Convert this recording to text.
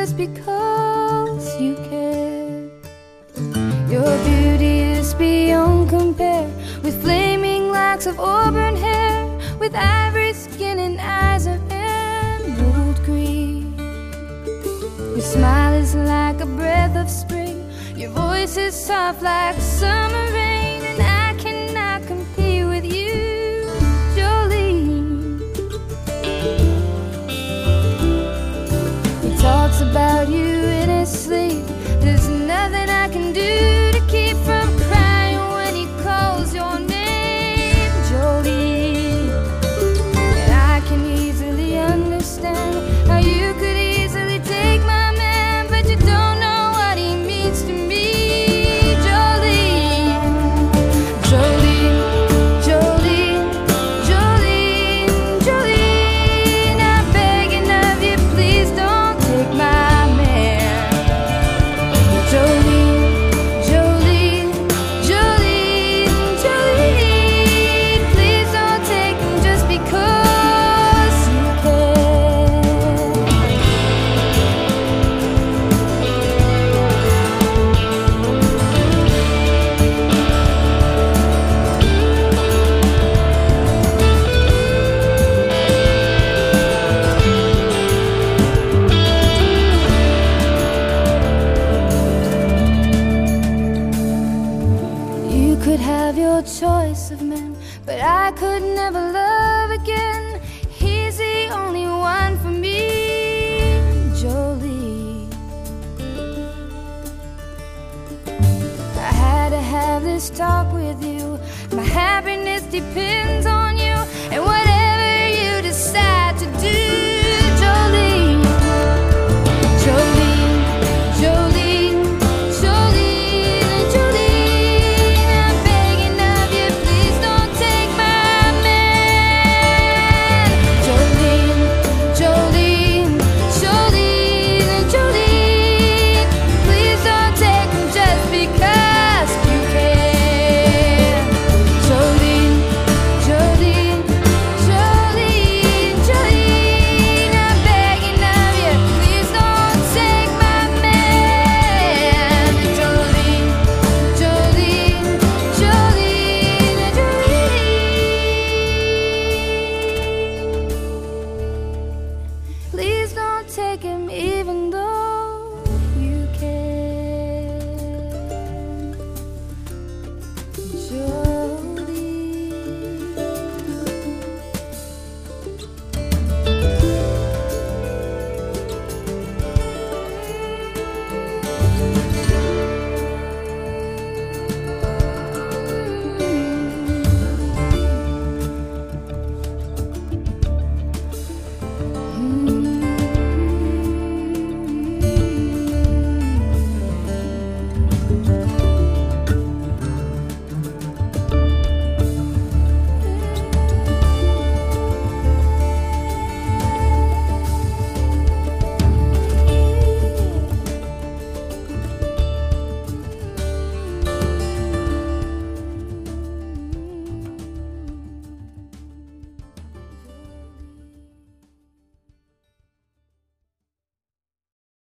just because you care. Your beauty is beyond compare, with flaming locks of auburn hair, with ivory skin and eyes of emerald green. Your smile is like a breath of spring, your voice is soft like summer rain, and I cannot compete with you, Jolene. He talks about you in his sleep. There's nothing I can do to keep from crying when he calls your name, Jolene. And I can easily understand how you could easily take my man, but you don't know what he means to me, Jolene. Jolene, Jolene, Jolene, Jolene, I'm begging of you, please don't take my man. Jolene, Jolene, Jolene, Jolene, please don't take him just because you can. You could have your choice of men, but I could never love again. He's the only one for me, Jolene. I had to have this talk with you. My happiness depends on you, and whatever you decide to do, Jolene. Jolene, Jolene, Jolene, Jolene, I'm begging of you, please don't take my man. Jolene, Jolene, Jolene, Jolene, please don't take him just because you can. Jolene, Jolene, Jolene, Jolene, I'm begging of you, please don't take my man. Jolene, Jolene, Jolene, Jolene, please don't take him even though you can. Jolene.